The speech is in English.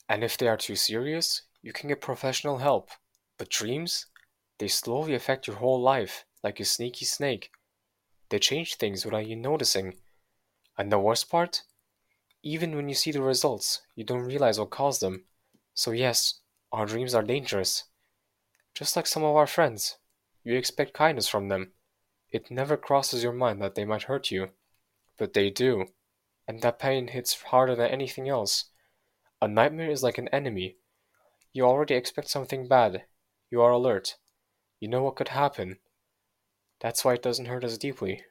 And if they are too serious, you can get professional help. But dreams? They slowly affect your whole life, like a sneaky snake. They change things without you noticing. And the worst part? Even when you see the results, you don't realize what caused them. So, yes, our dreams are dangerous. Just like some of our friends. You expect kindness from them. It never crosses your mind that they might hurt you. But they do. And that pain hits harder than anything else. A nightmare is like an enemy. You already expect something bad. You are alert. You know what could happen. That's why it doesn't hurt as deeply.